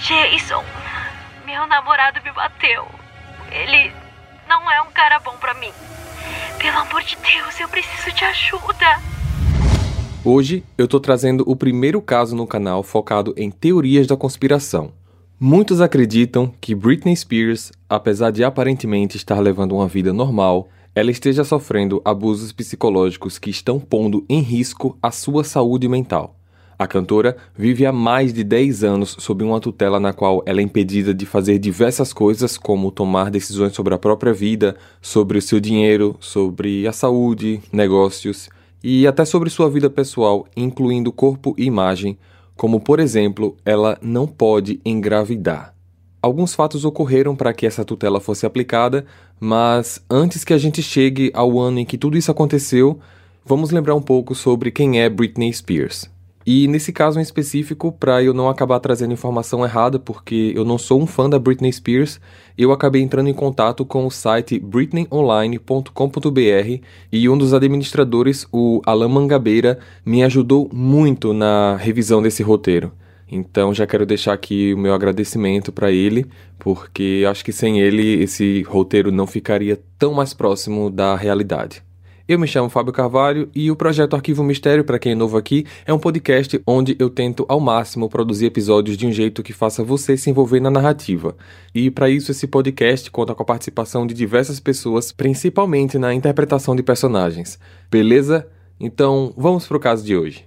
Jason, meu namorado me bateu. Ele não é um cara bom pra mim. Pelo amor de Deus, eu preciso de ajuda. Hoje eu tô trazendo o primeiro caso no canal focado em teorias da conspiração. Muitos acreditam que Britney Spears, apesar de aparentemente estar levando uma vida normal, ela esteja sofrendo abusos psicológicos que estão pondo em risco a sua saúde mental. A cantora vive há mais de 10 anos sob uma tutela na qual ela é impedida de fazer diversas coisas, como tomar decisões sobre a própria vida, sobre o seu dinheiro, sobre a saúde, negócios e até sobre sua vida pessoal, incluindo corpo e imagem, como, por exemplo, ela não pode engravidar. Alguns fatos ocorreram para que essa tutela fosse aplicada, mas antes que a gente chegue ao ano em que tudo isso aconteceu, vamos lembrar um pouco sobre quem é Britney Spears. E nesse caso em específico, para eu não acabar trazendo informação errada, porque eu não sou um fã da Britney Spears, eu acabei entrando em contato com o site britneyonline.com.br e um dos administradores, o Alan Mangabeira, me ajudou muito na revisão desse roteiro. Então já quero deixar aqui o meu agradecimento para ele, porque acho que sem ele esse roteiro não ficaria tão mais próximo da realidade. Eu me chamo Fábio Carvalho e o Projeto Arquivo Mistério, para quem é novo aqui, é um podcast onde eu tento ao máximo produzir episódios de um jeito que faça você se envolver na narrativa. E para isso esse podcast conta com a participação de diversas pessoas, principalmente na interpretação de personagens. Beleza? Então vamos pro caso de hoje.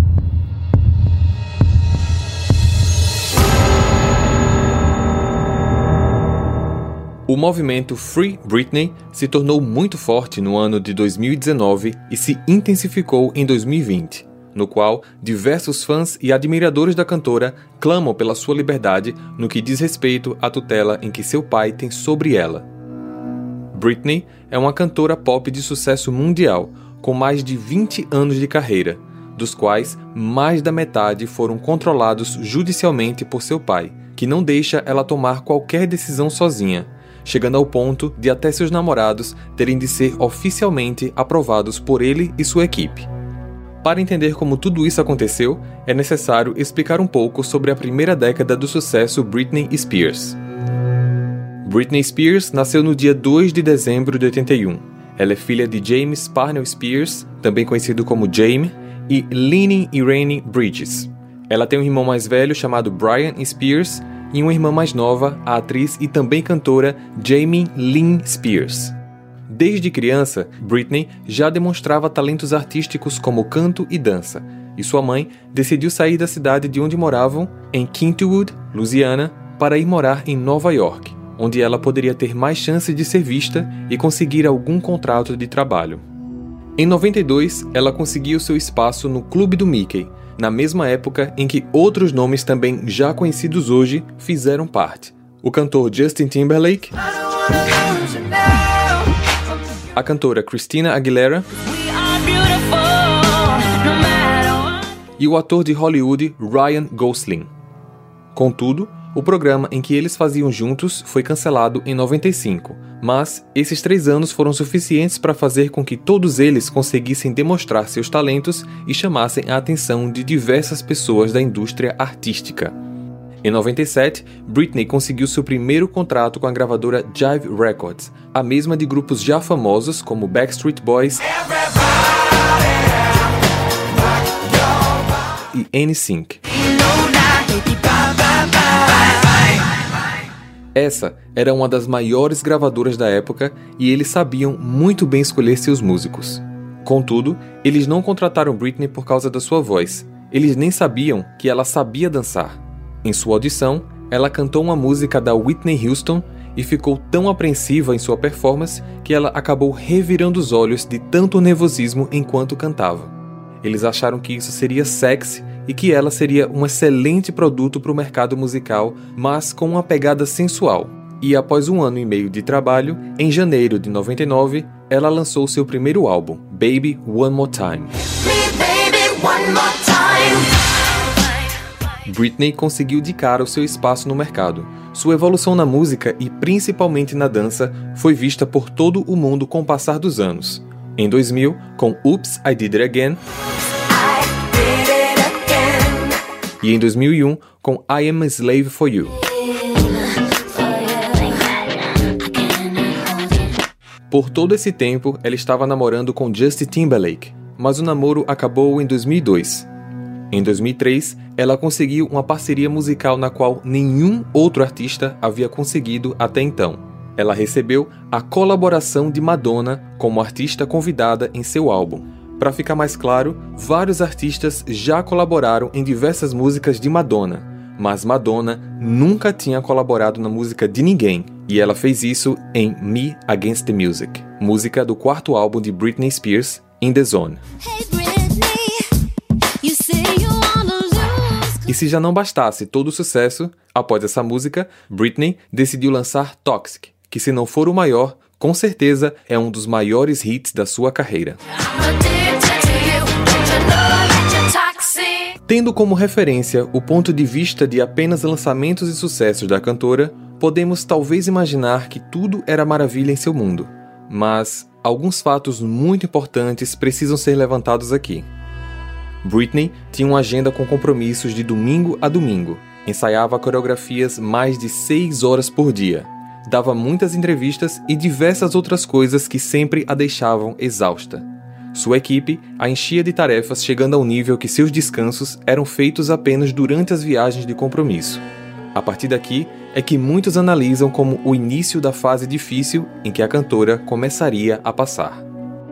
O movimento Free Britney se tornou muito forte no ano de 2019 e se intensificou em 2020, no qual diversos fãs e admiradores da cantora clamam pela sua liberdade no que diz respeito à tutela em que seu pai tem sobre ela. Britney é uma cantora pop de sucesso mundial, com mais de 20 anos de carreira, dos quais mais da metade foram controlados judicialmente por seu pai, que não deixa ela tomar qualquer decisão sozinha, chegando ao ponto de até seus namorados terem de ser oficialmente aprovados por ele e sua equipe. Para entender como tudo isso aconteceu, é necessário explicar um pouco sobre a primeira década do sucesso Britney Spears. Britney Spears nasceu no dia 2 de dezembro de 81. Ela é filha de James Parnell Spears, também conhecido como Jamie, e Lenny Irene Bridges. Ela tem um irmão mais velho chamado Brian Spears, e uma irmã mais nova, a atriz e também cantora Jamie Lynn Spears. Desde criança, Britney já demonstrava talentos artísticos como canto e dança, e sua mãe decidiu sair da cidade de onde moravam, em Kentwood, Louisiana, para ir morar em Nova York, onde ela poderia ter mais chance de ser vista e conseguir algum contrato de trabalho. Em 92, ela conseguiu seu espaço no Clube do Mickey, na mesma época em que outros nomes também já conhecidos hoje fizeram parte. O cantor Justin Timberlake, a cantora Christina Aguilera e o ator de Hollywood Ryan Gosling. Contudo, o programa em que eles faziam juntos foi cancelado em 95, mas esses 3 anos foram suficientes para fazer com que todos eles conseguissem demonstrar seus talentos e chamassem a atenção de diversas pessoas da indústria artística. Em 97, Britney conseguiu seu primeiro contrato com a gravadora Jive Records, a mesma de grupos já famosos como Backstreet Boys e NSYNC. Essa era uma das maiores gravadoras da época e eles sabiam muito bem escolher seus músicos. Contudo, eles não contrataram Britney por causa da sua voz. Eles nem sabiam que ela sabia dançar. Em sua audição, ela cantou uma música da Whitney Houston e ficou tão apreensiva em sua performance que ela acabou revirando os olhos de tanto nervosismo enquanto cantava. Eles acharam que isso seria sexy e que ela seria um excelente produto para o mercado musical, mas com uma pegada sensual. E após 1 ano e meio de trabalho, em janeiro de 99, ela lançou seu primeiro álbum, Baby One More Time. Britney conseguiu de cara o seu espaço no mercado. Sua evolução na música e principalmente na dança foi vista por todo o mundo com o passar dos anos. Em 2000, com Oops, I Did It Again, e em 2001 com I Am a Slave for You. Por todo esse tempo, ela estava namorando com Justin Timberlake, mas o namoro acabou em 2002. Em 2003, ela conseguiu uma parceria musical na qual nenhum outro artista havia conseguido até então. Ela recebeu a colaboração de Madonna como artista convidada em seu álbum. Para ficar mais claro, vários artistas já colaboraram em diversas músicas de Madonna, mas Madonna nunca tinha colaborado na música de ninguém, e ela fez isso em Me Against the Music, música do quarto álbum de Britney Spears, In the Zone. E se já não bastasse todo o sucesso, após essa música, Britney decidiu lançar Toxic, que se não for o maior, com certeza é um dos maiores hits da sua carreira. Tendo como referência o ponto de vista de apenas lançamentos e sucessos da cantora, podemos talvez imaginar que tudo era maravilha em seu mundo. Mas alguns fatos muito importantes precisam ser levantados aqui. Britney tinha uma agenda com compromissos de domingo a domingo, ensaiava coreografias mais de 6 horas por dia, dava muitas entrevistas e diversas outras coisas que sempre a deixavam exausta. Sua equipe a enchia de tarefas, chegando ao nível que seus descansos eram feitos apenas durante as viagens de compromisso. A partir daqui é que muitos analisam como o início da fase difícil em que a cantora começaria a passar.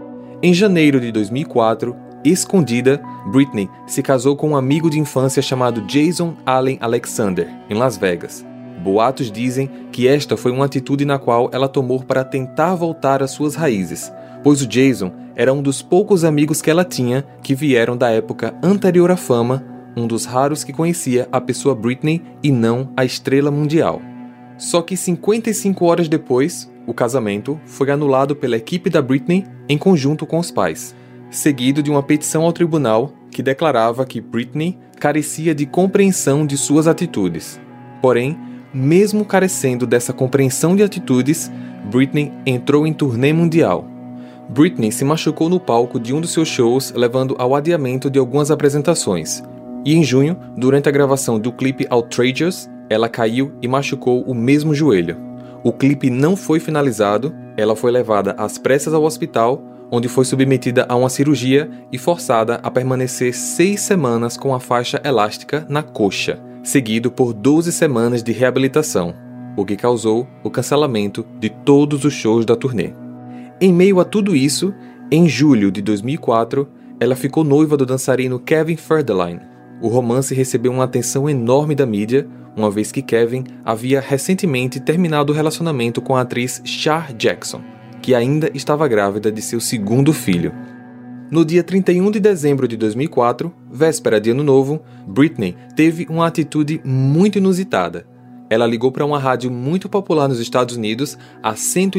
Em janeiro de 2004, escondida, Britney se casou com um amigo de infância chamado Jason Allen Alexander, em Las Vegas. Boatos dizem que esta foi uma atitude na qual ela tomou para tentar voltar às suas raízes, pois o Jason era um dos poucos amigos que ela tinha que vieram da época anterior à fama, um dos raros que conhecia a pessoa Britney e não a estrela mundial. Só que 55 horas depois, o casamento foi anulado pela equipe da Britney em conjunto com os pais, seguido de uma petição ao tribunal que declarava que Britney carecia de compreensão de suas atitudes. Porém, mesmo carecendo dessa compreensão de atitudes, Britney entrou em turnê mundial. Britney se machucou no palco de um dos seus shows, levando ao adiamento de algumas apresentações. E em junho, durante a gravação do clipe Outrageous, ela caiu e machucou o mesmo joelho. O clipe não foi finalizado, ela foi levada às pressas ao hospital, onde foi submetida a uma cirurgia e forçada a permanecer 6 semanas com a faixa elástica na coxa, seguido por 12 semanas de reabilitação, o que causou o cancelamento de todos os shows da turnê. Em meio a tudo isso, em julho de 2004, ela ficou noiva do dançarino Kevin Federline. O romance recebeu uma atenção enorme da mídia, uma vez que Kevin havia recentemente terminado o relacionamento com a atriz Shar Jackson, que ainda estava grávida de seu segundo filho. No dia 31 de dezembro de 2004, véspera de Ano Novo, Britney teve uma atitude muito inusitada. Ela ligou para uma rádio muito popular nos Estados Unidos, a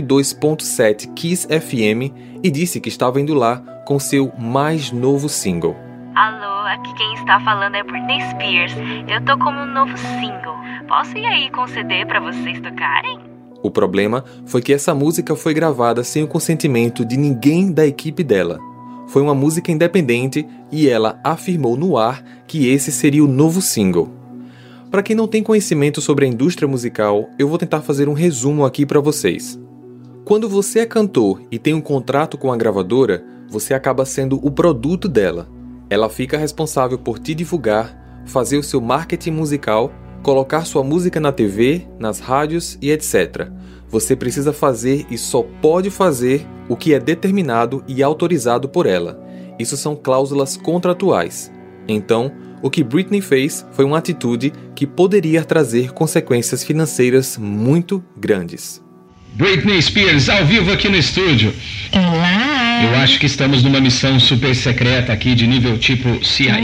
102.7 Kiss FM, e disse que estava indo lá com seu mais novo single. Alô, aqui quem está falando é Britney Spears. Eu tô com um novo single. Posso ir aí com o CD para vocês tocarem? O problema foi que essa música foi gravada sem o consentimento de ninguém da equipe dela. Foi uma música independente e ela afirmou no ar que esse seria o novo single. Para quem não tem conhecimento sobre a indústria musical, eu vou tentar fazer um resumo aqui para vocês. Quando você é cantor e tem um contrato com a gravadora, você acaba sendo o produto dela. Ela fica responsável por te divulgar, fazer o seu marketing musical, colocar sua música na TV, nas rádios e etc. Você precisa fazer e só pode fazer o que é determinado e autorizado por ela. Isso são cláusulas contratuais. Então, o que Britney fez foi uma atitude que poderia trazer consequências financeiras muito grandes. Britney Spears, ao vivo aqui no estúdio. Olá! Eu acho que estamos numa missão super secreta aqui, de nível tipo CIA.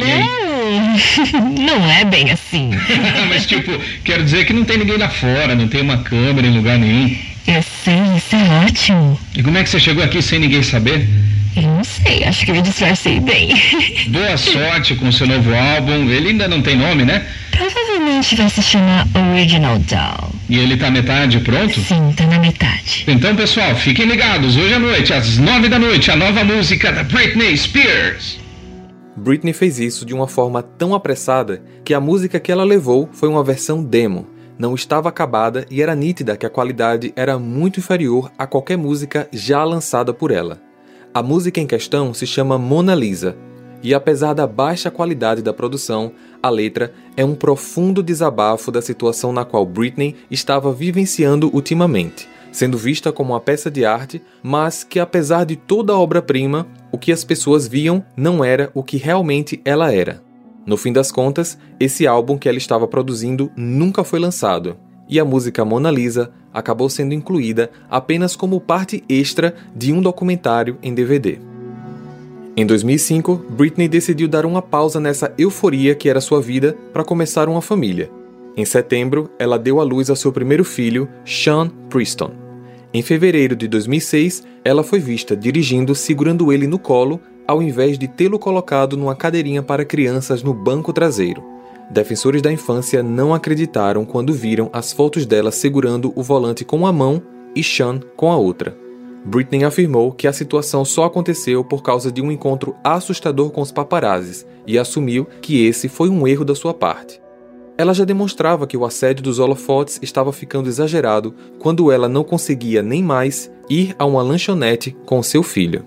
Não é bem assim. Mas tipo, quero dizer que não tem ninguém lá fora, não tem uma câmera em lugar nenhum. Eu sei, isso é ótimo. E como é que você chegou aqui sem ninguém saber? Eu não sei, acho que me disfarcei bem. Boa sorte com o seu novo álbum, ele ainda não tem nome, né? Provavelmente vai se chamar Original Doll. E ele tá metade pronto? Sim, tá na metade. Então, pessoal, fiquem ligados, hoje à noite, às 9 da noite, a nova música da Britney Spears. Britney fez isso de uma forma tão apressada que a música que ela levou foi uma versão demo. Não estava acabada e era nítida que a qualidade era muito inferior a qualquer música já lançada por ela. A música em questão se chama Mona Lisa, e apesar da baixa qualidade da produção, a letra é um profundo desabafo da situação na qual Britney estava vivenciando ultimamente, sendo vista como uma peça de arte, mas que apesar de toda a obra-prima, o que as pessoas viam não era o que realmente ela era. No fim das contas, esse álbum que ela estava produzindo nunca foi lançado, e a música Mona Lisa acabou sendo incluída apenas como parte extra de um documentário em DVD. Em 2005, Britney decidiu dar uma pausa nessa euforia que era sua vida para começar uma família. Em setembro, ela deu à luz ao seu primeiro filho, Sean Preston. Em fevereiro de 2006, ela foi vista dirigindo segurando ele no colo, ao invés de tê-lo colocado numa cadeirinha para crianças no banco traseiro. Defensores da infância não acreditaram quando viram as fotos dela segurando o volante com uma mão e Sean com a outra. Britney afirmou que a situação só aconteceu por causa de um encontro assustador com os paparazzis e assumiu que esse foi um erro da sua parte. Ela já demonstrava que o assédio dos holofotes estava ficando exagerado quando ela não conseguia nem mais ir a uma lanchonete com seu filho.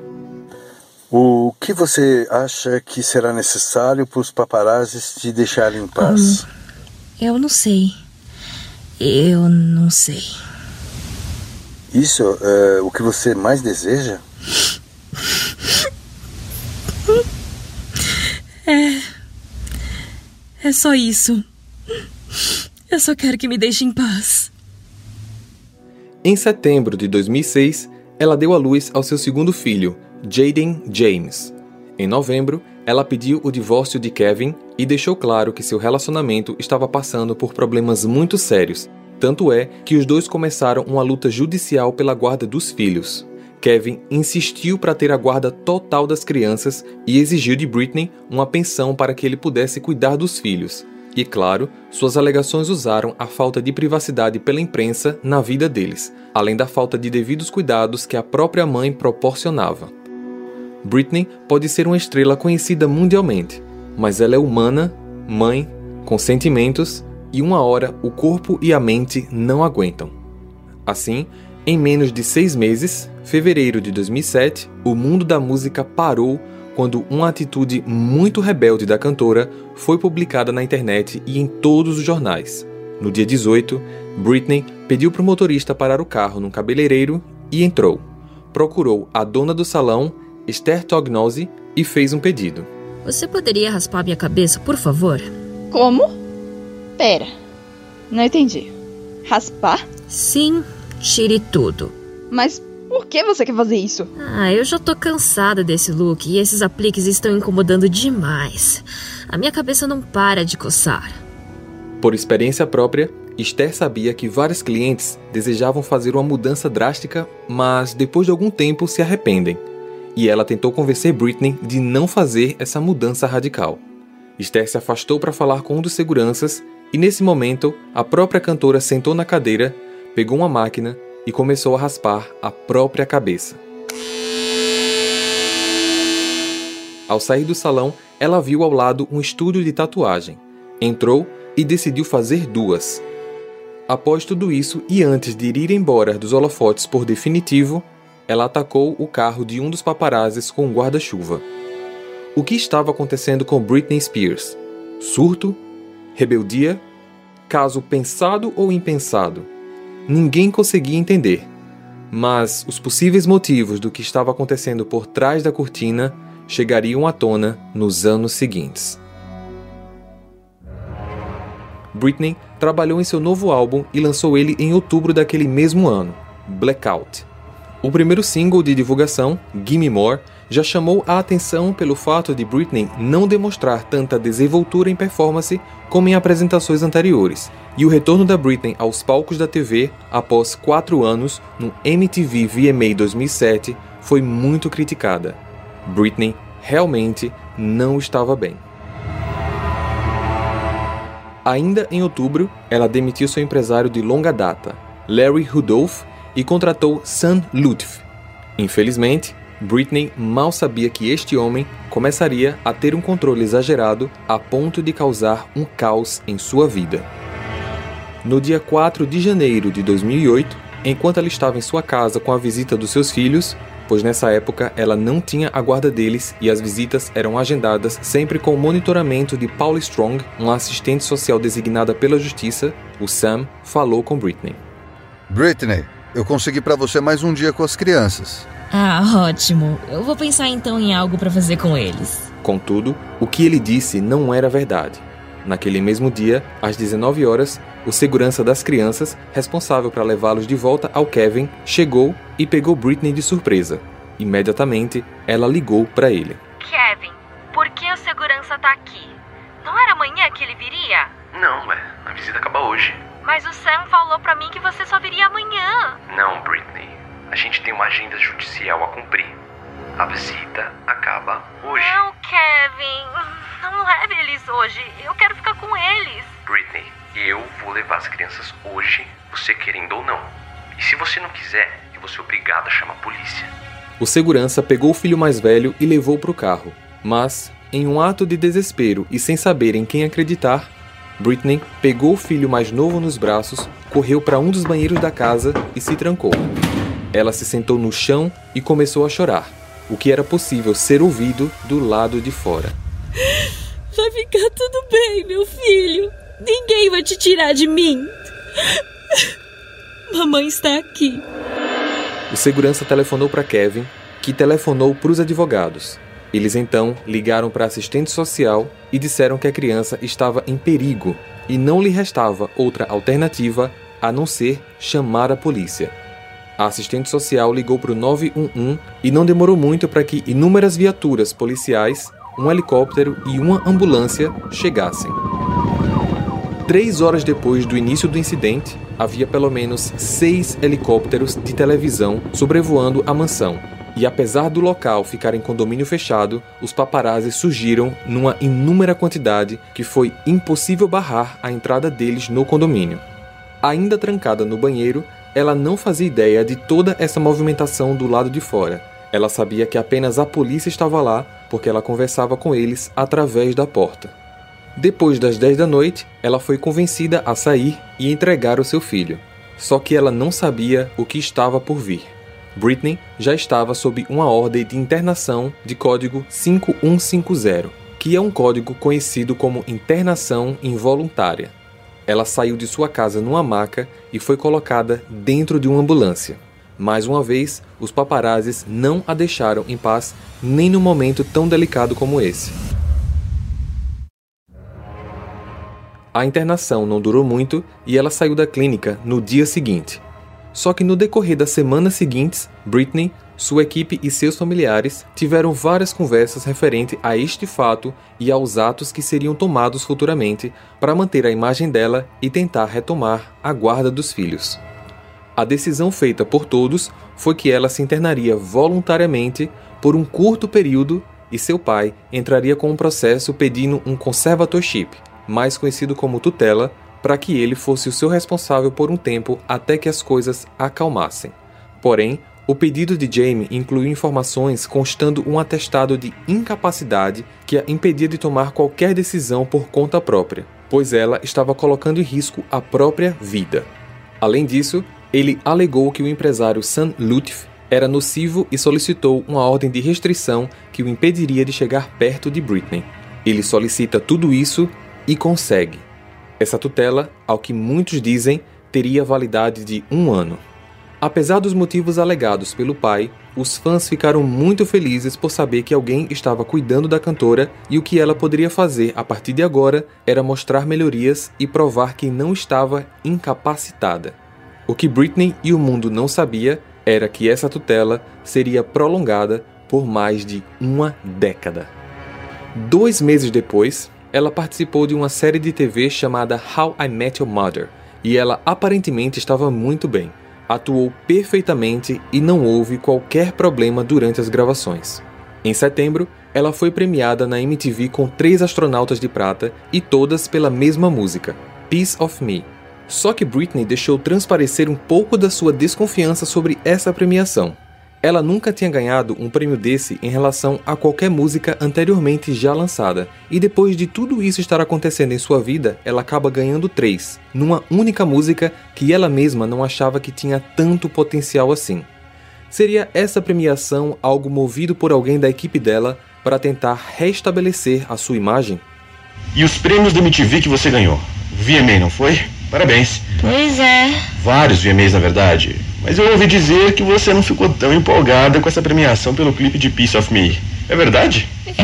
O que você acha que será necessário para os paparazzis te deixarem em paz? Eu não sei. Eu não sei. Isso é o que você mais deseja? É só isso. Eu só quero que me deixe em paz. Em setembro de 2006, ela deu à luz ao seu segundo filho, Jaden James. Em novembro, ela pediu o divórcio de Kevin e deixou claro que seu relacionamento estava passando por problemas muito sérios. Tanto é que os dois começaram uma luta judicial pela guarda dos filhos. Kevin insistiu para ter a guarda total das crianças e exigiu de Britney uma pensão para que ele pudesse cuidar dos filhos. E claro, suas alegações usaram a falta de privacidade pela imprensa na vida deles, além da falta de devidos cuidados que a própria mãe proporcionava. Britney pode ser uma estrela conhecida mundialmente, mas ela é humana, mãe, com sentimentos, e uma hora o corpo e a mente não aguentam. Assim, em menos de 6 meses, fevereiro de 2007, o mundo da música parou quando uma atitude muito rebelde da cantora foi publicada na internet e em todos os jornais. No dia 18, Britney pediu para o motorista parar o carro num cabeleireiro e entrou. Procurou a dona do salão, Esther Tognazzi, e fez um pedido. Você poderia raspar minha cabeça, por favor? Como? Pera, não entendi. Raspar? Sim, tire tudo. Mas por que você quer fazer isso? Eu já tô cansada desse look e esses apliques estão incomodando demais. A minha cabeça não para de coçar. Por experiência própria, Esther sabia que vários clientes desejavam fazer uma mudança drástica, mas depois de algum tempo se arrependem. E ela tentou convencer Britney de não fazer essa mudança radical. Esther se afastou para falar com um dos seguranças e nesse momento a própria cantora sentou na cadeira, pegou uma máquina e começou a raspar a própria cabeça. Ao sair do salão, ela viu ao lado um estúdio de tatuagem. Entrou e decidiu fazer 2. Após tudo isso e antes de ir embora dos holofotes por definitivo, ela atacou o carro de um dos paparazzis com um guarda-chuva. O que estava acontecendo com Britney Spears? Surto? Rebeldia? Caso pensado ou impensado? Ninguém conseguia entender. Mas os possíveis motivos do que estava acontecendo por trás da cortina chegariam à tona nos anos seguintes. Britney trabalhou em seu novo álbum e lançou ele em outubro daquele mesmo ano, Blackout. O primeiro single de divulgação, Gimme More, já chamou a atenção pelo fato de Britney não demonstrar tanta desenvoltura em performance como em apresentações anteriores, e o retorno da Britney aos palcos da TV após 4 anos no MTV VMA 2007 foi muito criticada. Britney realmente não estava bem. Ainda em outubro, ela demitiu seu empresário de longa data, Larry Rudolph, e contratou Sam Lutfi. Infelizmente, Britney mal sabia que este homem começaria a ter um controle exagerado a ponto de causar um caos em sua vida. No dia 4 de janeiro de 2008, enquanto ela estava em sua casa com a visita dos seus filhos, pois nessa época ela não tinha a guarda deles e as visitas eram agendadas sempre com o monitoramento de Paula Strong, uma assistente social designada pela justiça, o Sam falou com Britney. Britney, eu consegui para você mais um dia com as crianças. Ah, ótimo. Eu vou pensar então em algo para fazer com eles. Contudo, o que ele disse não era verdade. Naquele mesmo dia, às 19 horas, o segurança das crianças, responsável para levá-los de volta ao Kevin, chegou e pegou Britney de surpresa. Imediatamente, ela ligou para ele. Kevin, por que o segurança tá aqui? Não era amanhã que ele viria? Não, a visita acaba hoje. Mas o Sam falou pra mim que você só viria amanhã. Não, Britney. A gente tem uma agenda judicial a cumprir. A visita acaba hoje. Não, Kevin. Não leve eles hoje. Eu quero ficar com eles. Britney, eu vou levar as crianças hoje, você querendo ou não. E se você não quiser, eu vou ser obrigado a chamar a polícia. O segurança pegou o filho mais velho e levou para o carro. Mas, em um ato de desespero e sem saber em quem acreditar, Britney pegou o filho mais novo nos braços, correu para um dos banheiros da casa e se trancou. Ela se sentou no chão e começou a chorar, o que era possível ser ouvido do lado de fora. Vai ficar tudo bem, meu filho. Ninguém vai te tirar de mim. Mamãe está aqui. O segurança telefonou para Kevin, que telefonou para os advogados. Eles então ligaram para a assistente social e disseram que a criança estava em perigo e não lhe restava outra alternativa a não ser chamar a polícia. A assistente social ligou para o 911 e não demorou muito para que inúmeras viaturas policiais, um helicóptero e uma ambulância chegassem. 3 horas depois do início do incidente, havia pelo menos 6 helicópteros de televisão sobrevoando a mansão. E apesar do local ficar em condomínio fechado, os paparazzis surgiram numa inúmera quantidade que foi impossível barrar a entrada deles no condomínio. Ainda trancada no banheiro, ela não fazia ideia de toda essa movimentação do lado de fora. Ela sabia que apenas a polícia estava lá porque ela conversava com eles através da porta. Depois das 10 da noite, ela foi convencida a sair e entregar o seu filho. Só que ela não sabia o que estava por vir. Britney já estava sob uma ordem de internação de código 5150, que é um código conhecido como internação involuntária. Ela saiu de sua casa numa maca e foi colocada dentro de uma ambulância. Mais uma vez, os paparazzis não a deixaram em paz nem num momento tão delicado como esse. A internação não durou muito e ela saiu da clínica no dia seguinte. Só que no decorrer das semanas seguintes, Britney, sua equipe e seus familiares tiveram várias conversas referente a este fato e aos atos que seriam tomados futuramente para manter a imagem dela e tentar retomar a guarda dos filhos. A decisão feita por todos foi que ela se internaria voluntariamente por um curto período e seu pai entraria com um processo pedindo um conservatorship, mais conhecido como tutela, para que ele fosse o seu responsável por um tempo até que as coisas acalmassem. Porém, o pedido de Jamie incluiu informações constando um atestado de incapacidade que a impedia de tomar qualquer decisão por conta própria, pois ela estava colocando em risco a própria vida. Além disso, ele alegou que o empresário Sam Lutfi era nocivo e solicitou uma ordem de restrição que o impediria de chegar perto de Britney. Ele solicita tudo isso e consegue. Essa tutela, ao que muitos dizem, teria validade de 1 ano. Apesar dos motivos alegados pelo pai, os fãs ficaram muito felizes por saber que alguém estava cuidando da cantora e o que ela poderia fazer a partir de agora era mostrar melhorias e provar que não estava incapacitada. O que Britney e o mundo não sabia era que essa tutela seria prolongada por mais de 1 década. 2 meses depois, ela participou de uma série de TV chamada How I Met Your Mother, e ela aparentemente estava muito bem. Atuou perfeitamente e não houve qualquer problema durante as gravações. Em setembro, ela foi premiada na MTV com 3 astronautas de prata e todas pela mesma música, Piece of Me. Só que Britney deixou transparecer um pouco da sua desconfiança sobre essa premiação. Ela nunca tinha ganhado um prêmio desse em relação a qualquer música anteriormente já lançada. E depois de tudo isso estar acontecendo em sua vida, ela acaba ganhando 3, numa única música que ela mesma não achava que tinha tanto potencial assim. Seria essa premiação algo movido por alguém da equipe dela para tentar restabelecer a sua imagem? E os prêmios da MTV que você ganhou? VMA, não foi? Parabéns. Pois é. Vários VMAs, na verdade. Mas eu ouvi dizer que você não ficou tão empolgada com essa premiação pelo clipe de Piece of Me. É verdade?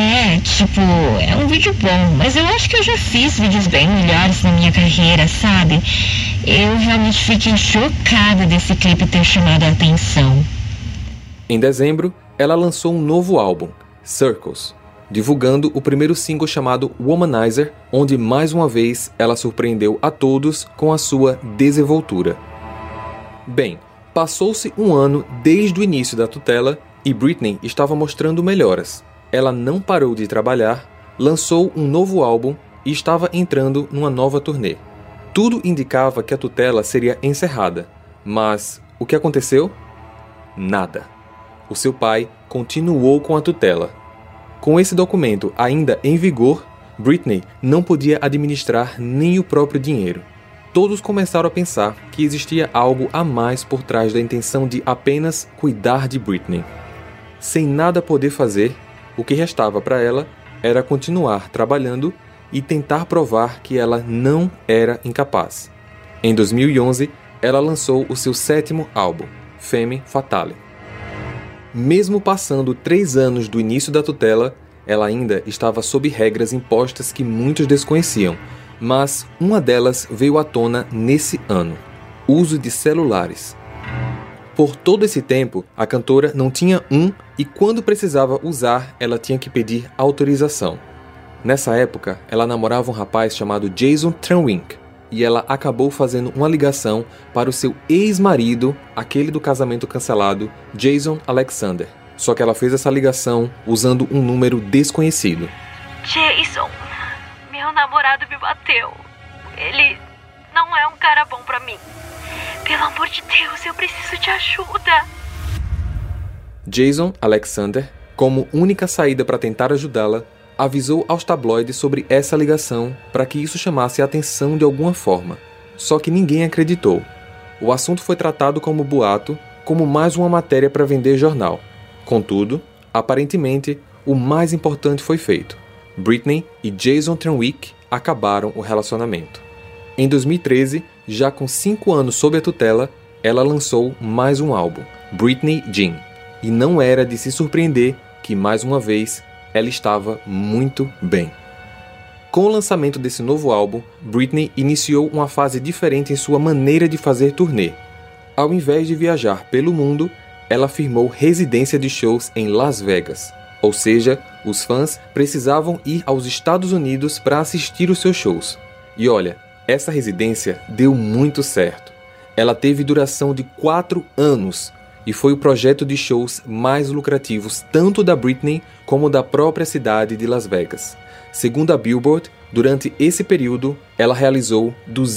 É um vídeo bom, mas eu acho que eu já fiz vídeos bem melhores na minha carreira, sabe? Eu realmente fiquei chocada desse clipe ter chamado a atenção. Em dezembro, ela lançou um novo álbum, Circles, divulgando o primeiro single chamado Womanizer, onde mais uma vez ela surpreendeu a todos com a sua desenvoltura. Bem, passou-se um ano desde o início da tutela e Britney estava mostrando melhoras. Ela não parou de trabalhar, lançou um novo álbum e estava entrando numa nova turnê. Tudo indicava que a tutela seria encerrada, mas o que aconteceu? Nada. O seu pai continuou com a tutela. Com esse documento ainda em vigor, Britney não podia administrar nem o próprio dinheiro. Todos começaram a pensar que existia algo a mais por trás da intenção de apenas cuidar de Britney. Sem nada poder fazer, o que restava para ela era continuar trabalhando e tentar provar que ela não era incapaz. Em 2011, ela lançou o seu 7º álbum, Femme Fatale. Mesmo passando 3 anos do início da tutela, ela ainda estava sob regras impostas que muitos desconheciam, mas uma delas veio à tona nesse ano: o uso de celulares. Por todo esse tempo, a cantora não tinha um e quando precisava usar, ela tinha que pedir autorização. Nessa época, ela namorava um rapaz chamado Jason Trenwink e ela acabou fazendo uma ligação para o seu ex-marido, aquele do casamento cancelado, Jason Alexander. Só que ela fez essa ligação usando um número desconhecido. Jason, meu namorado me bateu. Ele não é um cara bom pra mim. Pelo amor de Deus, eu preciso de ajuda. Jason Alexander, como única saída para tentar ajudá-la, avisou aos tabloides sobre essa ligação para que isso chamasse a atenção de alguma forma. Só que ninguém acreditou. O assunto foi tratado como boato, como mais uma matéria para vender jornal. Contudo, aparentemente, o mais importante foi feito. Britney e Jason Trenwink acabaram o relacionamento. Em 2013, já com 5 anos sob a tutela, ela lançou mais um álbum, Britney Jean. E não era de se surpreender que, mais uma vez, ela estava muito bem. Com o lançamento desse novo álbum, Britney iniciou uma fase diferente em sua maneira de fazer turnê. Ao invés de viajar pelo mundo, ela firmou residência de shows em Las Vegas. Ou seja, os fãs precisavam ir aos Estados Unidos para assistir os seus shows. E olha, essa residência deu muito certo. Ela teve duração de 4 anos e foi o projeto de shows mais lucrativos tanto da Britney como da própria cidade de Las Vegas. Segundo a Billboard, durante esse período, ela realizou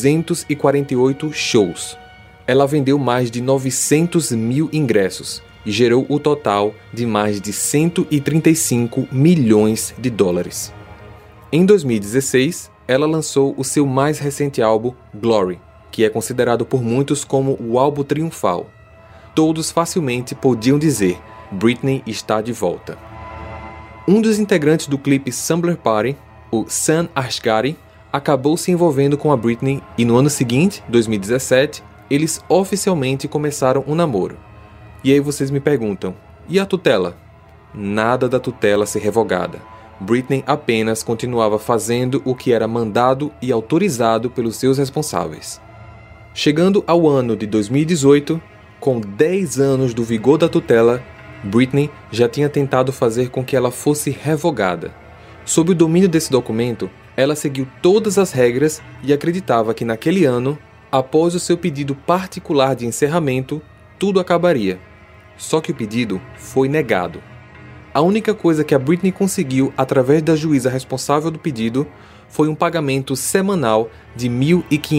248 shows. Ela vendeu mais de 900 mil ingressos e gerou o total de mais de 135 milhões de dólares. Em 2016, ela lançou o seu mais recente álbum, Glory, que é considerado por muitos como o álbum triunfal. Todos facilmente podiam dizer: Britney está de volta. Um dos integrantes do clipe Slumber Party, o Sam Asghari, acabou se envolvendo com a Britney e no ano seguinte, 2017, eles oficialmente começaram um namoro. E aí vocês me perguntam, e a tutela? Nada da tutela ser revogada. Britney apenas continuava fazendo o que era mandado e autorizado pelos seus responsáveis. Chegando ao ano de 2018, com 10 anos do vigor da tutela, Britney já tinha tentado fazer com que ela fosse revogada. Sob o domínio desse documento, ela seguiu todas as regras e acreditava que naquele ano, após o seu pedido particular de encerramento, tudo acabaria. Só que o pedido foi negado. A única coisa que a Britney conseguiu através da juíza responsável do pedido foi um pagamento semanal de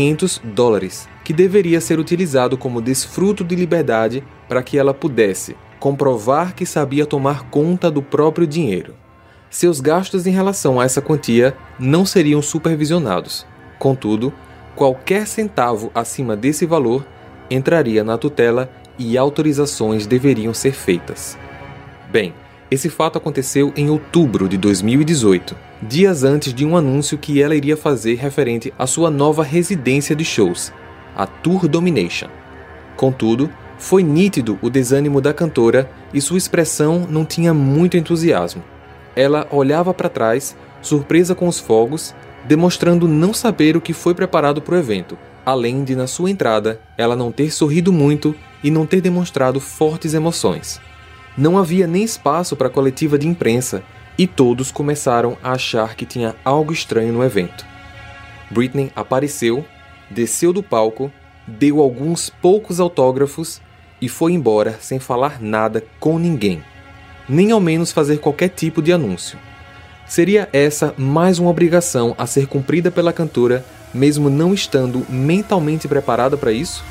$1.500, que deveria ser utilizado como desfruto de liberdade para que ela pudesse, comprovar que sabia tomar conta do próprio dinheiro. Seus gastos em relação a essa quantia não seriam supervisionados. Contudo, qualquer centavo acima desse valor entraria na tutela e autorizações deveriam ser feitas. Bem, esse fato aconteceu em outubro de 2018, dias antes de um anúncio que ela iria fazer referente à sua nova residência de shows, a Tour Domination. Contudo, foi nítido o desânimo da cantora e sua expressão não tinha muito entusiasmo. Ela olhava para trás, surpresa com os fogos, demonstrando não saber o que foi preparado para o evento, além de, na sua entrada, ela não ter sorrido muito e não ter demonstrado fortes emoções. Não havia nem espaço para a coletiva de imprensa e todos começaram a achar que tinha algo estranho no evento. Britney apareceu, desceu do palco, deu alguns poucos autógrafos e foi embora sem falar nada com ninguém, nem ao menos fazer qualquer tipo de anúncio. Seria essa mais uma obrigação a ser cumprida pela cantora, mesmo não estando mentalmente preparada para isso?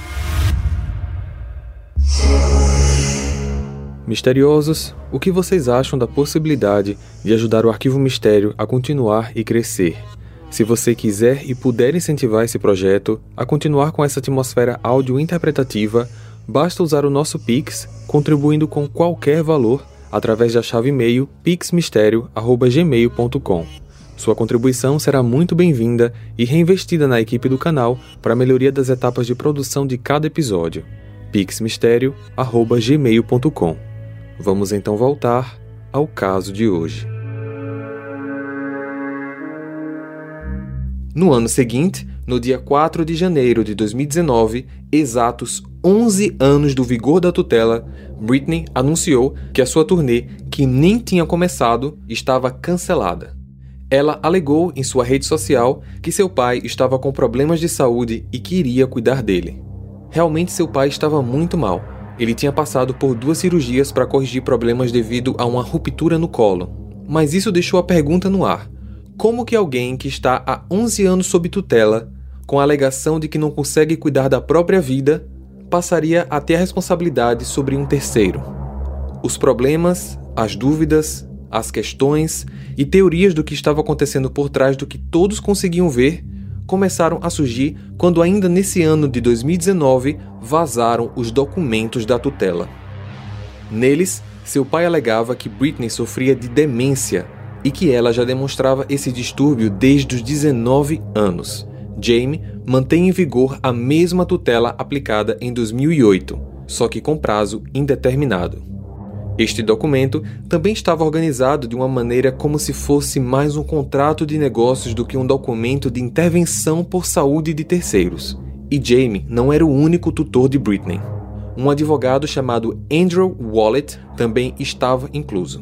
Misteriosos, o que vocês acham da possibilidade de ajudar o Arquivo Mistério a continuar e crescer? Se você quiser e puder incentivar esse projeto a continuar com essa atmosfera áudio-interpretativa, basta usar o nosso Pix, contribuindo com qualquer valor através da chave e-mail pixmistério@gmail.com. Sua contribuição será muito bem-vinda e reinvestida na equipe do canal para a melhoria das etapas de produção de cada episódio. pixmistério@gmail.com. Vamos então voltar ao caso de hoje. No ano seguinte, no dia 4 de janeiro de 2019, exatos 11 anos do vigor da tutela, Britney anunciou que a sua turnê, que nem tinha começado, estava cancelada. Ela alegou em sua rede social que seu pai estava com problemas de saúde e queria cuidar dele. Realmente seu pai estava muito mal. Ele tinha passado por 2 cirurgias para corrigir problemas devido a uma ruptura no colo. Mas isso deixou a pergunta no ar. Como que alguém que está há 11 anos sob tutela, com a alegação de que não consegue cuidar da própria vida, passaria a ter a responsabilidade sobre um terceiro? Os problemas, as dúvidas, as questões e teorias do que estava acontecendo por trás do que todos conseguiam ver começaram a surgir quando ainda nesse ano de 2019 vazaram os documentos da tutela. Neles, seu pai alegava que Britney sofria de demência e que ela já demonstrava esse distúrbio desde os 19 anos. Jamie mantém em vigor a mesma tutela aplicada em 2008, só que com prazo indeterminado. Este documento também estava organizado de uma maneira como se fosse mais um contrato de negócios do que um documento de intervenção por saúde de terceiros. E Jamie não era o único tutor de Britney. Um advogado chamado Andrew Wallet também estava incluso.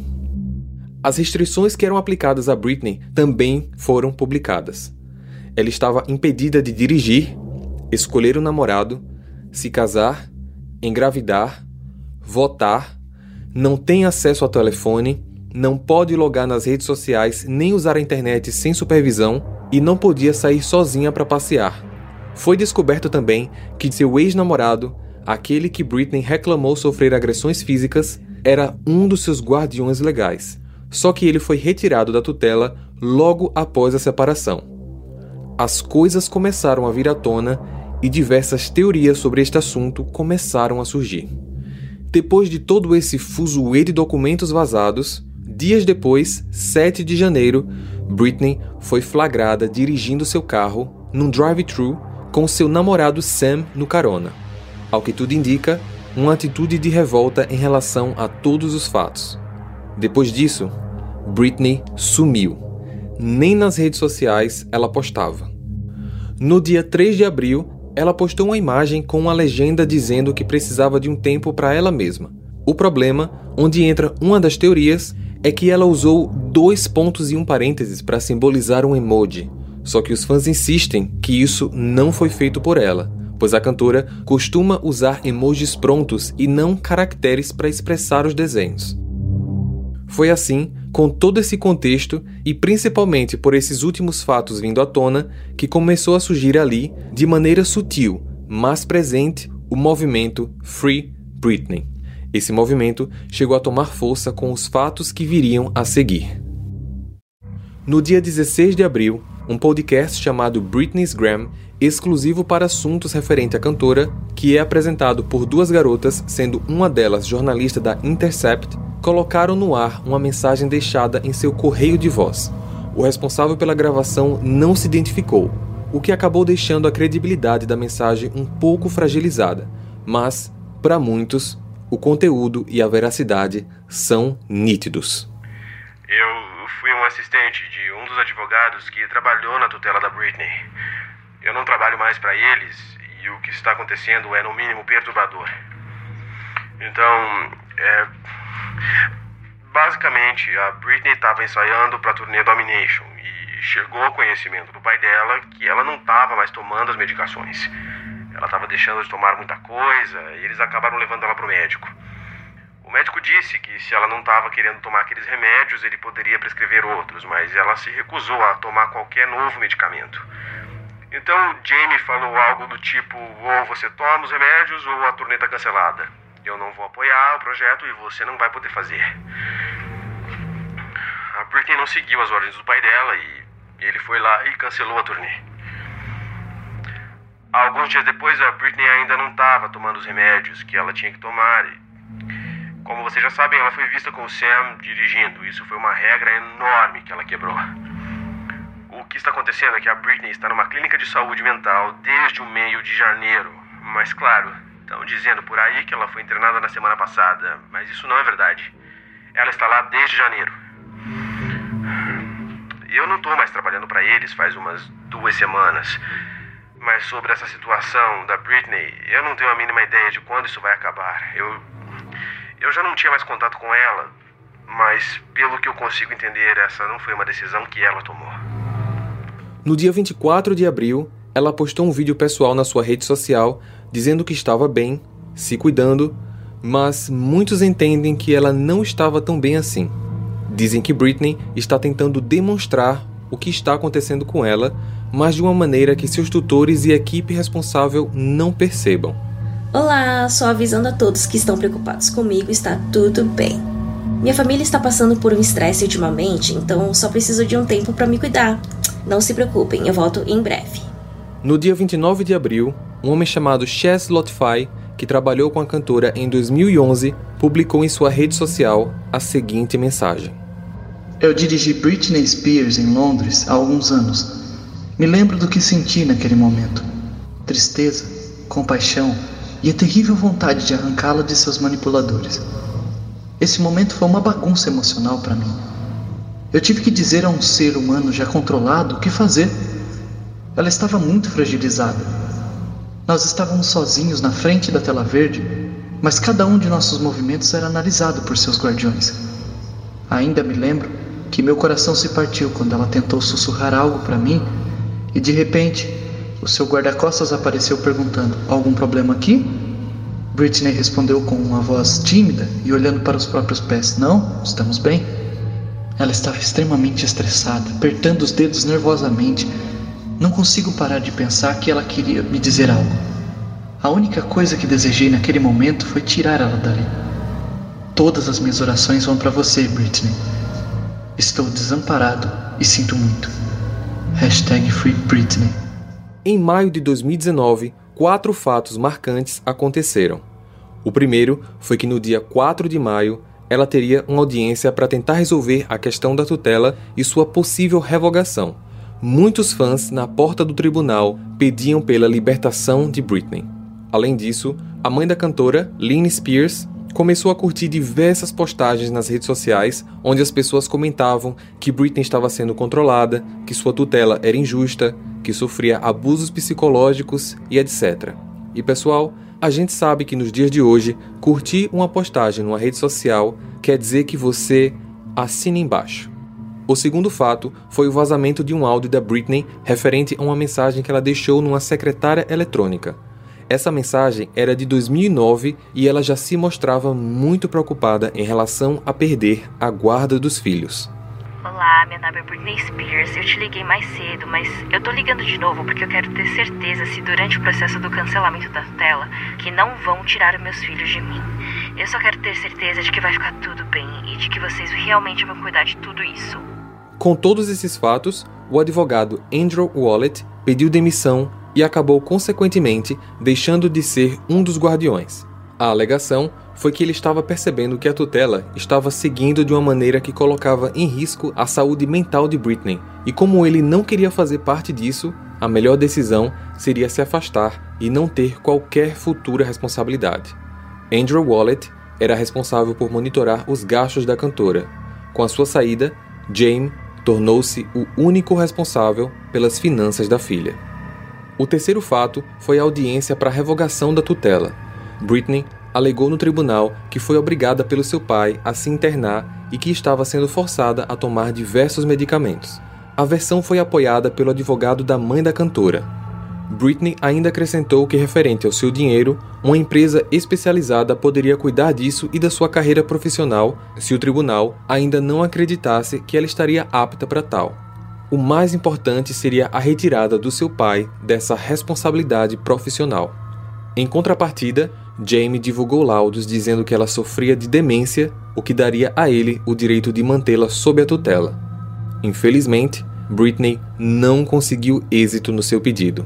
As restrições que eram aplicadas a Britney também foram publicadas. Ela estava impedida de dirigir, escolher um namorado, se casar, engravidar, votar, não tem acesso ao telefone, não pode logar nas redes sociais nem usar a internet sem supervisão e não podia sair sozinha para passear. Foi descoberto também que seu ex-namorado, aquele que Britney reclamou sofrer agressões físicas, era um dos seus guardiões legais, só que ele foi retirado da tutela logo após a separação. As coisas começaram a vir à tona e diversas teorias sobre este assunto começaram a surgir. Depois de todo esse fuzuê de documentos vazados, dias depois, 7 de janeiro, Britney foi flagrada dirigindo seu carro num drive-thru com seu namorado Sam no carona. Ao que tudo indica, uma atitude de revolta em relação a todos os fatos. Depois disso, Britney sumiu. Nem nas redes sociais ela postava. No dia 3 de abril, ela postou uma imagem com uma legenda dizendo que precisava de um tempo para ela mesma. O problema, onde entra uma das teorias, é que ela usou 2 pontos e um parênteses para simbolizar um emoji. Só que os fãs insistem que isso não foi feito por ela, pois a cantora costuma usar emojis prontos e não caracteres para expressar os desenhos. Foi assim, com todo esse contexto e principalmente por esses últimos fatos vindo à tona, que começou a surgir ali, de maneira sutil, mas presente, o movimento Free Britney. Esse movimento chegou a tomar força com os fatos que viriam a seguir. No dia 16 de abril, um podcast chamado Britney's Gram, exclusivo para assuntos referentes à cantora, que é apresentado por duas garotas, sendo uma delas jornalista da Intercept, colocaram no ar uma mensagem deixada em seu correio de voz. O responsável pela gravação não se identificou, o que acabou deixando a credibilidade da mensagem um pouco fragilizada, mas, para muitos, o conteúdo e a veracidade são nítidos. Eu fui um assistente de um dos advogados que trabalhou na tutela da Britney. Eu não trabalho mais para eles e o que está acontecendo é no mínimo perturbador. Então, basicamente, a Britney estava ensaiando para a turnê Domination e chegou ao conhecimento do pai dela que ela não estava mais tomando as medicações. Ela estava deixando de tomar muita coisa e eles acabaram levando ela para o médico. O médico disse que se ela não estava querendo tomar aqueles remédios, ele poderia prescrever outros, mas ela se recusou a tomar qualquer novo medicamento. Então Jamie falou algo do tipo, ou você toma os remédios ou a turnê está cancelada. Eu não vou apoiar o projeto e você não vai poder fazer. A Britney não seguiu as ordens do pai dela e ele foi lá e cancelou a turnê. Alguns dias depois, a Britney ainda não estava tomando os remédios que ela tinha que tomar. E, como vocês já sabem, ela foi vista com o Sam dirigindo. Isso foi uma regra enorme que ela quebrou. O que está acontecendo é que a Britney está numa clínica de saúde mental desde o meio de janeiro. Mas, claro, estão dizendo por aí que ela foi internada na semana passada. Mas isso não é verdade. Ela está lá desde janeiro. Eu não estou mais trabalhando para eles faz umas 2 semanas. Mas sobre essa situação da Britney, eu não tenho a mínima ideia de quando isso vai acabar. Eu já não tinha mais contato com ela, mas pelo que eu consigo entender, essa não foi uma decisão que ela tomou. No dia 24 de abril, ela postou um vídeo pessoal na sua rede social dizendo que estava bem, se cuidando, mas muitos entendem que ela não estava tão bem assim. Dizem que Britney está tentando demonstrar o que está acontecendo com ela, mas de uma maneira que seus tutores e a equipe responsável não percebam. Olá, só avisando a todos que estão preocupados comigo, está tudo bem. Minha família está passando por um estresse ultimamente, então só preciso de um tempo para me cuidar. Não se preocupem, eu volto em breve. No dia 29 de abril, um homem chamado Chess Lotify, que trabalhou com a cantora em 2011, publicou em sua rede social a seguinte mensagem. Eu dirigi Britney Spears em Londres há alguns anos. Me lembro do que senti naquele momento. Tristeza, compaixão e a terrível vontade de arrancá-la de seus manipuladores. Esse momento foi uma bagunça emocional para mim. Eu tive que dizer a um ser humano já controlado o que fazer. Ela estava muito fragilizada. Nós estávamos sozinhos na frente da tela verde, mas cada um de nossos movimentos era analisado por seus guardiões. Ainda me lembro que meu coração se partiu quando ela tentou sussurrar algo para mim e de repente o seu guarda-costas apareceu perguntando: algum problema aqui? Britney respondeu com uma voz tímida e olhando para os próprios pés: não, estamos bem. Ela estava extremamente estressada, apertando os dedos nervosamente. Não consigo parar de pensar que ela queria me dizer algo. A única coisa que desejei naquele momento foi tirar ela dali. Todas as minhas orações vão para você, Britney. Estou desamparado e sinto muito. #FreeBritney. Em maio de 2019, 4 fatos marcantes aconteceram. O primeiro foi que no dia 4 de maio, ela teria uma audiência para tentar resolver a questão da tutela e sua possível revogação. Muitos fãs na porta do tribunal pediam pela libertação de Britney. Além disso, a mãe da cantora, Lynne Spears, começou a curtir diversas postagens nas redes sociais onde as pessoas comentavam que Britney estava sendo controlada, que sua tutela era injusta, que sofria abusos psicológicos e etc. E pessoal, a gente sabe que nos dias de hoje, curtir uma postagem numa rede social quer dizer que você assina embaixo. O segundo fato foi o vazamento de um áudio da Britney referente a uma mensagem que ela deixou numa secretária eletrônica. Essa mensagem era de 2009 e ela já se mostrava muito preocupada em relação a perder a guarda dos filhos. Olá, meu nome é Britney Spears. Eu te liguei mais cedo, mas eu tô ligando de novo porque eu quero ter certeza se durante o processo do cancelamento da tutela que não vão tirar os meus filhos de mim. Eu só quero ter certeza de que vai ficar tudo bem e de que vocês realmente vão cuidar de tudo isso. Com todos esses fatos, o advogado Andrew Wallet pediu demissão e acabou, consequentemente, deixando de ser um dos guardiões. A alegação foi que ele estava percebendo que a tutela estava seguindo de uma maneira que colocava em risco a saúde mental de Britney, e como ele não queria fazer parte disso, a melhor decisão seria se afastar e não ter qualquer futura responsabilidade. Andrew Wallet era responsável por monitorar os gastos da cantora. Com a sua saída, Jamie tornou-se o único responsável pelas finanças da filha. O terceiro fato foi a audiência para a revogação da tutela. Britney alegou no tribunal que foi obrigada pelo seu pai a se internar e que estava sendo forçada a tomar diversos medicamentos. A versão foi apoiada pelo advogado da mãe da cantora. Britney ainda acrescentou que, referente ao seu dinheiro, uma empresa especializada poderia cuidar disso e da sua carreira profissional se o tribunal ainda não acreditasse que ela estaria apta para tal. O mais importante seria a retirada do seu pai dessa responsabilidade profissional. Em contrapartida, Jamie divulgou laudos dizendo que ela sofria de demência, o que daria a ele o direito de mantê-la sob a tutela. Infelizmente, Britney não conseguiu êxito no seu pedido.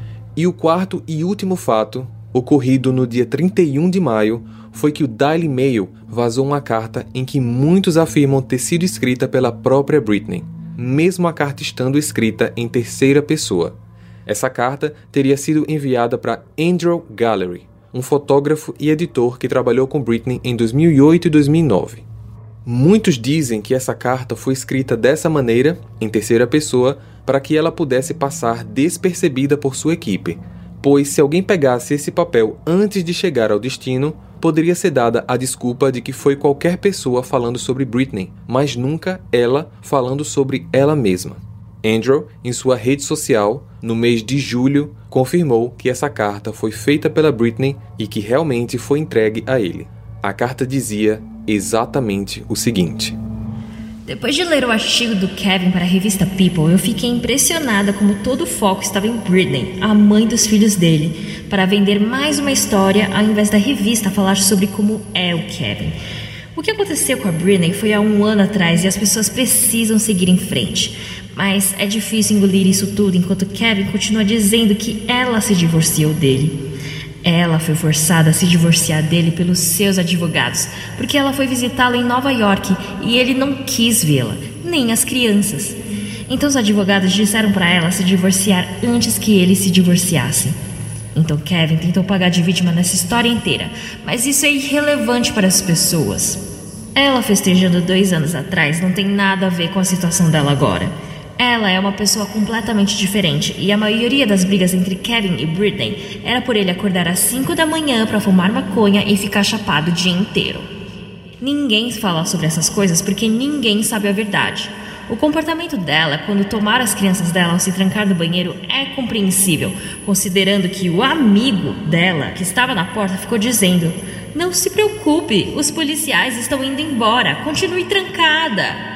E o quarto e último fato, ocorrido no dia 31 de maio, foi que o Daily Mail vazou uma carta em que muitos afirmam ter sido escrita pela própria Britney, mesmo a carta estando escrita em terceira pessoa. Essa carta teria sido enviada para Andrew Gallery, um fotógrafo e editor que trabalhou com Britney em 2008 e 2009. Muitos dizem que essa carta foi escrita dessa maneira, em terceira pessoa, para que ela pudesse passar despercebida por sua equipe, pois se alguém pegasse esse papel antes de chegar ao destino, poderia ser dada a desculpa de que foi qualquer pessoa falando sobre Britney, mas nunca ela falando sobre ela mesma. Andrew, em sua rede social, no mês de julho, confirmou que essa carta foi feita pela Britney e que realmente foi entregue a ele. A carta dizia exatamente o seguinte: Depois de ler o artigo do Kevin para a revista People, eu fiquei impressionada como todo o foco estava em Britney, a mãe dos filhos dele, para vender mais uma história ao invés da revista falar sobre como é o Kevin. O que aconteceu com a Britney foi há 1 ano atrás e as pessoas precisam seguir em frente. Mas é difícil engolir isso tudo enquanto Kevin continua dizendo que ela se divorciou dele. Ela foi forçada a se divorciar dele pelos seus advogados, porque ela foi visitá-lo em Nova York e ele não quis vê-la, nem as crianças. Então os advogados disseram para ela se divorciar antes que ele se divorciasse. Então Kevin tentou pagar de vítima nessa história inteira, mas isso é irrelevante para as pessoas. Ela festejando 2 anos atrás não tem nada a ver com a situação dela agora. Ela é uma pessoa completamente diferente e a maioria das brigas entre Kevin e Britney era por ele acordar às 5 da manhã para fumar maconha e ficar chapado o dia inteiro. Ninguém fala sobre essas coisas porque ninguém sabe a verdade. O comportamento dela quando tomar as crianças dela ao se trancar no banheiro é compreensível, considerando que o amigo dela, que estava na porta, ficou dizendo: "Não se preocupe, os policiais estão indo embora, continue trancada."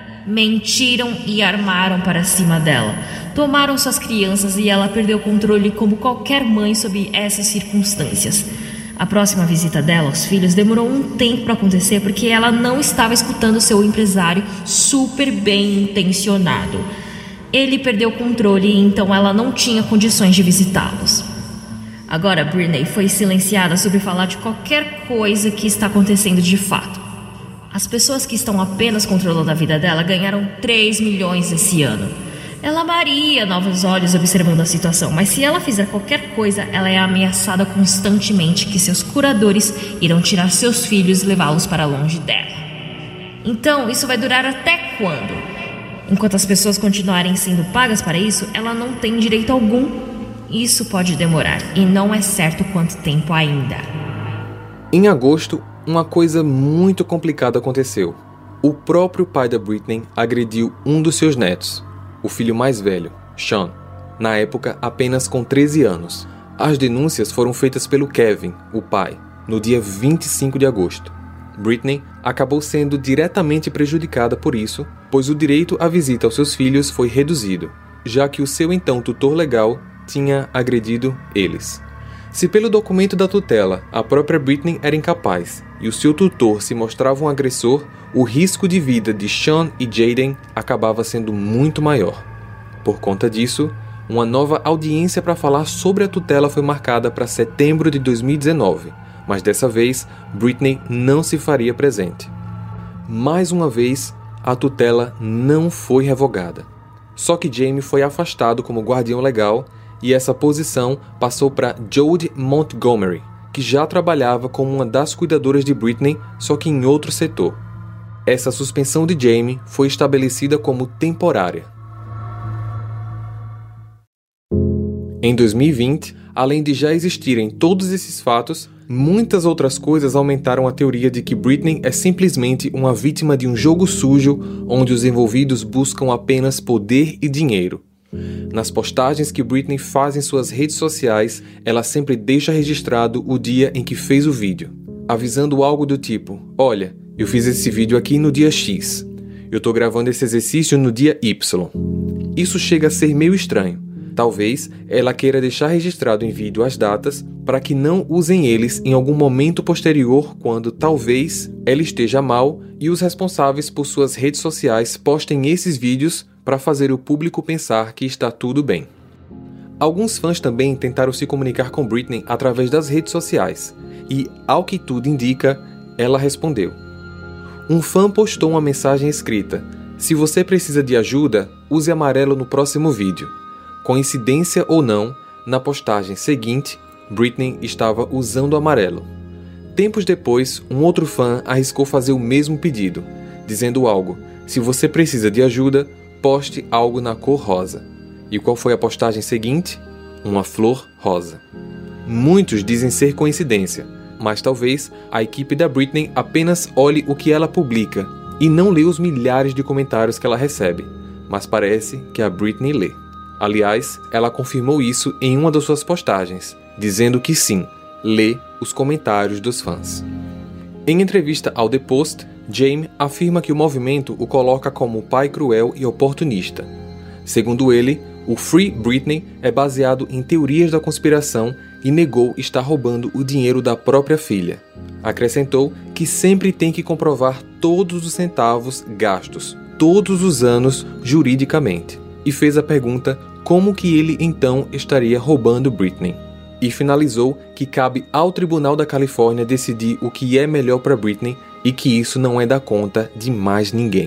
Mentiram e armaram para cima dela. Tomaram suas crianças e ela perdeu o controle como qualquer mãe sob essas circunstâncias. A próxima visita dela aos filhos demorou um tempo para acontecer porque ela não estava escutando seu empresário super bem intencionado. Ele perdeu o controle e então ela não tinha condições de visitá-los. Agora Britney foi silenciada sobre falar de qualquer coisa que está acontecendo de fato. As pessoas que estão apenas controlando a vida dela ganharam 3 milhões esse ano. Ela amaria novos olhos observando a situação, mas se ela fizer qualquer coisa, ela é ameaçada constantemente que seus curadores irão tirar seus filhos e levá-los para longe dela. Então, isso vai durar até quando? Enquanto as pessoas continuarem sendo pagas para isso, ela não tem direito algum. Isso pode demorar, e não é certo quanto tempo ainda. Em agosto, uma coisa muito complicada aconteceu. O próprio pai da Britney agrediu um dos seus netos, o filho mais velho, Sean, na época apenas com 13 anos. As denúncias foram feitas pelo Kevin, o pai, no dia 25 de agosto. Britney acabou sendo diretamente prejudicada por isso, pois o direito à visita aos seus filhos foi reduzido, já que o seu então tutor legal tinha agredido eles. Se pelo documento da tutela a própria Britney era incapaz e o seu tutor se mostrava um agressor, o risco de vida de Sean e Jaden acabava sendo muito maior. Por conta disso, uma nova audiência para falar sobre a tutela foi marcada para setembro de 2019, mas dessa vez Britney não se faria presente. Mais uma vez, a tutela não foi revogada. Só que Jamie foi afastado como guardião legal e essa posição passou para Jodie Montgomery, que já trabalhava como uma das cuidadoras de Britney, só que em outro setor. Essa suspensão de Jamie foi estabelecida como temporária. Em 2020, além de já existirem todos esses fatos, muitas outras coisas aumentaram a teoria de que Britney é simplesmente uma vítima de um jogo sujo onde os envolvidos buscam apenas poder e dinheiro. Nas postagens que Britney faz em suas redes sociais, ela sempre deixa registrado o dia em que fez o vídeo, avisando algo do tipo: olha, eu fiz esse vídeo aqui no dia X, eu tô gravando esse exercício no dia Y. Isso chega a ser meio estranho. Talvez ela queira deixar registrado em vídeo as datas para que não usem eles em algum momento posterior quando talvez ela esteja mal e os responsáveis por suas redes sociais postem esses vídeos para fazer o público pensar que está tudo bem. Alguns fãs também tentaram se comunicar com Britney através das redes sociais e, ao que tudo indica, ela respondeu. Um fã postou uma mensagem escrita: se você precisa de ajuda, use amarelo no próximo vídeo. Coincidência ou não, na postagem seguinte, Britney estava usando amarelo. Tempos depois, um outro fã arriscou fazer o mesmo pedido, dizendo algo: se você precisa de ajuda, poste algo na cor rosa. E qual foi a postagem seguinte? Uma flor rosa. Muitos dizem ser coincidência, mas talvez a equipe da Britney apenas olhe o que ela publica e não lê os milhares de comentários que ela recebe, mas parece que a Britney lê. Aliás, ela confirmou isso em uma das suas postagens, dizendo que sim, lê os comentários dos fãs. Em entrevista ao The Post, Jamie afirma que o movimento o coloca como pai cruel e oportunista. Segundo ele, o Free Britney é baseado em teorias da conspiração e negou estar roubando o dinheiro da própria filha. Acrescentou que sempre tem que comprovar todos os centavos gastos, todos os anos, juridicamente. E fez a pergunta como que ele então estaria roubando Britney. E finalizou que cabe ao Tribunal da Califórnia decidir o que é melhor para Britney e que isso não é da conta de mais ninguém.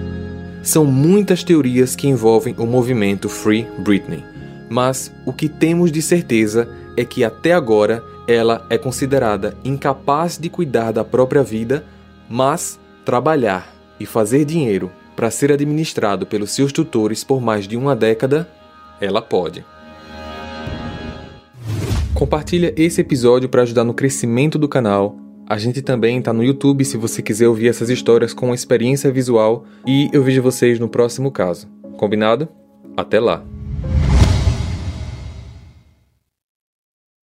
São muitas teorias que envolvem o movimento Free Britney, mas o que temos de certeza é que até agora ela é considerada incapaz de cuidar da própria vida, mas trabalhar e fazer dinheiro para ser administrado pelos seus tutores por mais de uma década, ela pode. Compartilha esse episódio para ajudar no crescimento do canal. A gente também está no YouTube se você quiser ouvir essas histórias com experiência visual. E eu vejo vocês no próximo caso. Combinado? Até lá!